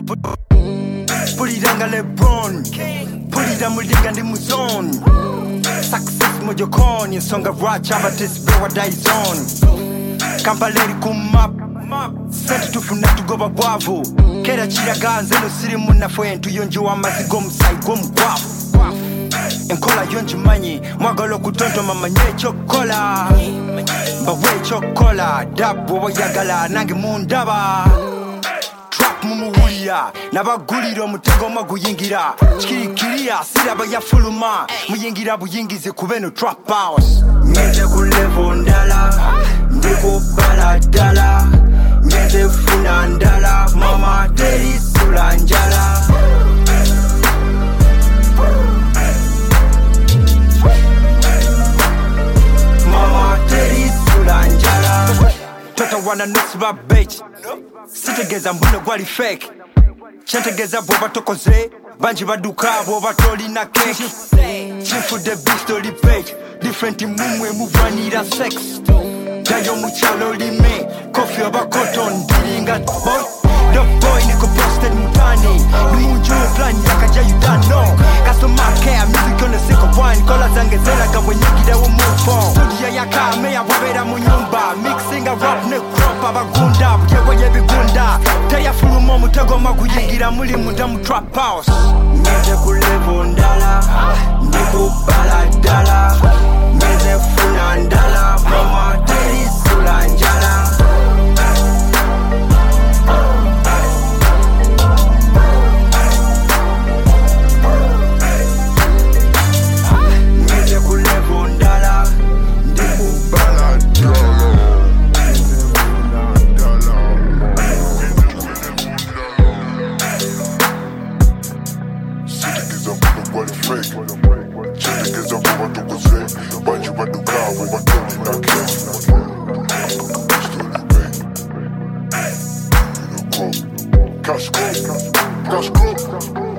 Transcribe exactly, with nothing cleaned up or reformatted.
Puliranga LeBron, pulira mulinga ndi mu zone. Success mujokoni, nsonga rwacha abatesi bewa Dyson. Kampaleri ku map, sente tufuna tugoba bwavu. Kera chiraganze no siri munafe ntuyonjo amazigo musaigo mugwavu. Enkola yonji manyi, mwagalo kutonto mamanye chokola. Mbawe chokola, dabo wayagala nange mundaba. Trap mumuwulira, nabagulira omutego maguyingira. Chikirikiria, siraba yafuluma. Muyingira buyingize kubeno trap house. Nyeze ku level ndala, ndiko bala dala. Nyeze funa ndala, mama teri sula njala. Mama teri sula njala. Tota wana nusu ba bitch. Sitegeza mbuno gwali fake. Chantegeza boba tokoze. Banji baduka boba toli na cake. Chifu the beast oli page. Different mumwe muvanira sex. Dayo muchalo lime. Coffee oba cotton dilinga boy. The boy niko posted mutani. Numunju plan yaka ja you don't know. Customer care music on the sick of wine. Kola zange zela kabwe nyikida wo move on. Studio yaka meya wabera munyumba. Mixing a rap ne crop abagunda. Bukego yebigunda. Taya fulumo mutego maguyingira muli munda mu trap house. Nyeze ku level ndala. Ndiko bala dala. Nyeze funa ndala. Mama teri sula njala. Cash cool, cash cool.